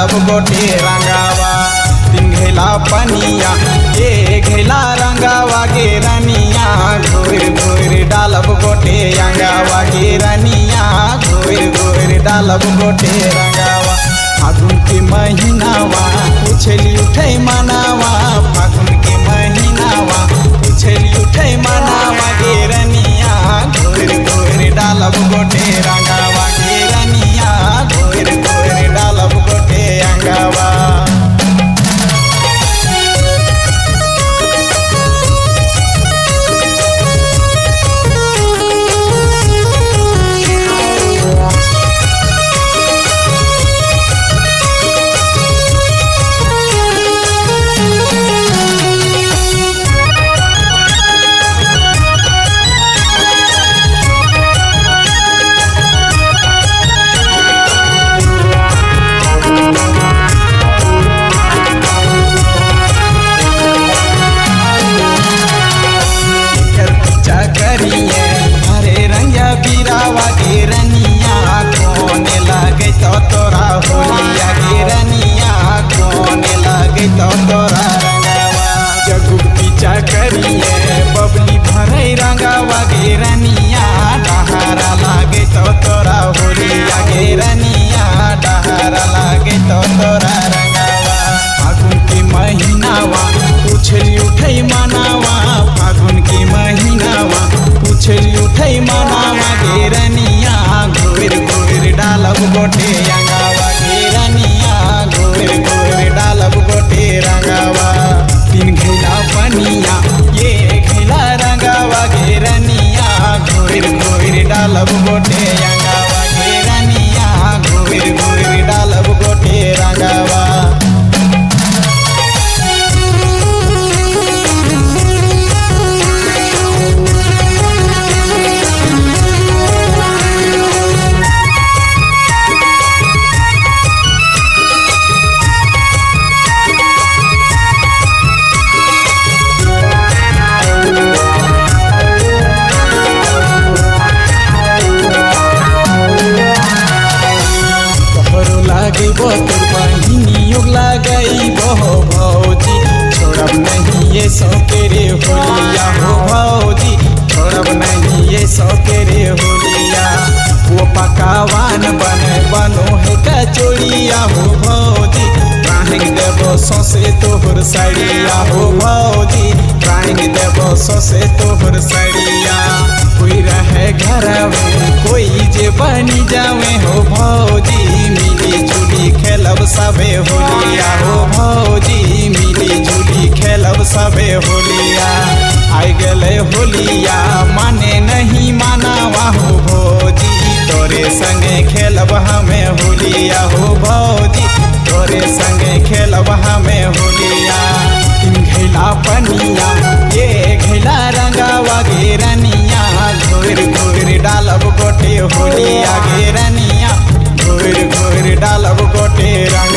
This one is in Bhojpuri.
डालब गोटे रंगावा। तीन घेला पनिया ये घेला रंगावा गे रनिया घोर घोर डालब गोटे अंगावा गे रनिया घोर घोर डालब गोटे रंगावा। फागुन के महीनावा उछली उठे मनावा फागुन के महीनावा उछली उठे मनावा गे रनिया घोर घोर डालब गोटे रंगावा गे रनिया घोर घोर डालब गोटे अंगावा। हरे रंगिया बीरावा गे रनिया कोने लगे तो तोरा होलिया गे रनिया कोने लगे तो तोरा रंगावा। जगुग पीछा करिए बबली भरे रंगावा गे रनिया डहारा लागे तो तोरा होलिया गे रनिया डहारा लागे तो तोरा रंगावा। फागुन के महीनावा उछली उठे मनावा फागुन के महीनावा उछली उठे मनावा गे रनिया घोर घोर डालब गोटे अंगावा गे रनिया घोर घोर डालब गोटे रंगावा। तीन घेला पनिया ये घेला रंगावा गे रनिया घोर घोर डालब गोटे अंगावा गे रनिया घोर घोर डालब गोटे रंगावा। लागे तोर बहिनी योग लगाई बहो भौजी छोड़ब नहीं ये सौकेरे होलिया हो भौजी छोड़ब नहीं ये सौकेरे होलिया। वो पकावान बने बनो है कचोड़िया हो भौजी राहिंग देवो सौसे तोहर सड़िया हो भौजी राहिंग देवो सौसे तोहर सड़िया। कोई रहे घर में कोई जे बनी जावे हो भौजी मिली जुली खेलब सबे होलिया हो भौजी मिली जुली खेलब सबे होलिया। आई गले होलिया माने नहीं मानावा हो भौजी तोरे संगे खेलब हमें होलिया हो भौजी तोरे संगे खेलब हमें होलिया। तीन घेला पनिया ये घेला रंगावा गे रनिया घोर घोर डालब गोटे होलिया गे रनिया घोर घोर डालब गोटे रंग